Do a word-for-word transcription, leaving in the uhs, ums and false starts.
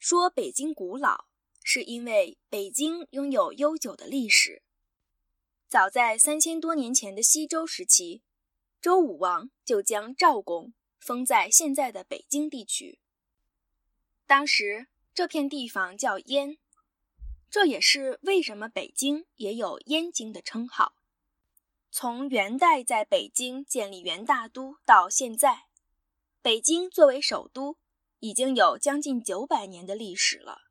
说北京古老，是因为北京拥有悠久的历史。早在三千多年前的西周时期，周武王就将赵公封在现在的北京地区。当时这片地方叫燕，这也是为什么北京也有燕京的称号。从元代在北京建立元大都到现在，北京作为首都已经有将近九百年的历史了。